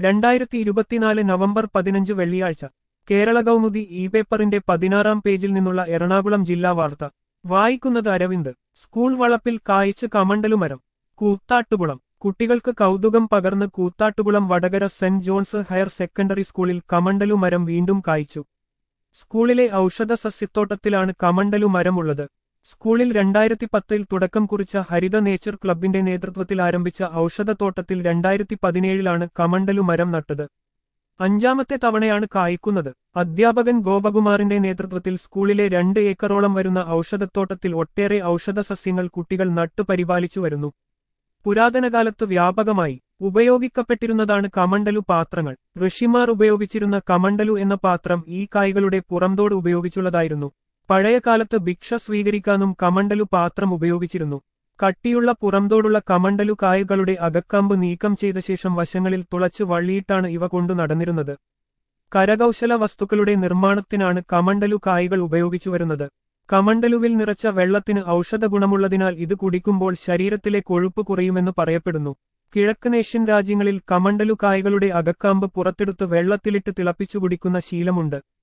2024 November 15 വെള്ളിയാഴ്ച Kerala Kaumudi E പേപ്പറിന്റെ 16-ാം പേജിൽ നിന്നുള്ള എറണാകുളം ജില്ലാ വാർത്ത വായിക്കുന്നത് അരവിന്ദ്. സ്കൂൾ വളപ്പിൽ കായ്ച്ച് കമണ്ടലുമരം. കൂത്താട്ടുകുളം. കുട്ടികൾക്ക് കൗതുകം പകർന്ന് Koothattukulam Vadakara saint John's higher secondary സ്കൂളിൽ കമണ്ടലുമരം വീണ്ടും കായ്ച്ചു. സ്കൂളിലെ ഔഷധ സസ്യത്തോട്ടത്തിലാണ് കമണ്ടലുമരമുള്ളത്. സ്കൂളിൽ 2010-ൽ തുടക്കം കുറിച്ച ഹരിത നേച്ചർ ക്ലബിന്റെ നേതൃത്വത്തിൽ ആരംഭിച്ച ഔഷധത്തോട്ടത്തിൽ 2017-ലാണ് കമണ്ടലുമരം നട്ടത്. 5-ാമത്തെ തവണയാണ് കായ്ക്കുന്നത്. അധ്യാപകൻ ഗോപകുമാറിന്റെ നേതൃത്വത്തിൽ സ്കൂളിലെ 2 ഏക്കറോളം വരുന്ന ഔഷധത്തോട്ടത്തിൽ ഒട്ടേറെ ഔഷധസസ്യങ്ങൾ കുട്ടികൾ നട്ടുപരിപാലിച്ചു വരുന്നു. പുരാതനകാലത്ത് വ്യാപകമായി ഉപയോഗിക്കപ്പെട്ടിരുന്നതാണ് കമണ്ടലു പാത്രങ്ങൾ. ഋഷിമാർ ഉപയോഗിച്ചിരുന്ന കമണ്ടലു എന്ന പാത്രം ഈ കായ്കളുടെ പുറംതോട് ഉപയോഗിച്ചുള്ളതായിരുന്നു. പഴയകാലത്ത് ഭിക്ഷ സ്വീകരിക്കാനും കമണ്ടലു പാത്രം ഉപയോഗിച്ചിരുന്നു. കട്ടിയുള്ള പുറംതോടുള്ള കമണ്ടലു കായകളുടെ അകക്കാമ്പ് നീക്കം ചെയ്ത ശേഷം വശങ്ങളിൽ തുളച്ച് വള്ളിയിട്ടാണ് ഇവ കൊണ്ടു നടന്നിരുന്നത്. കരകൗശല വസ്തുക്കളുടെ നിർമ്മാണത്തിനാണ് കമണ്ടലു കായ്കൾ ഉപയോഗിച്ചുവരുന്നത്. കമണ്ടലുവിൽ നിറച്ച വെള്ളത്തിന് ഔഷധ ഗുണമുള്ളതിനാൽ ഇത് കുടിക്കുമ്പോൾ ശരീരത്തിലെ കൊഴുപ്പ് കുറയുമെന്ന് പറയപ്പെടുന്നു. കിഴക്കനേഷ്യൻ രാജ്യങ്ങളിൽ കമണ്ടലു കായ്കളുടെ അകക്കാമ്പ് പുറത്തെടുത്ത് വെള്ളത്തിലിട്ട് തിളപ്പിച്ചു കുടിക്കുന്ന ശീലമുണ്ട്.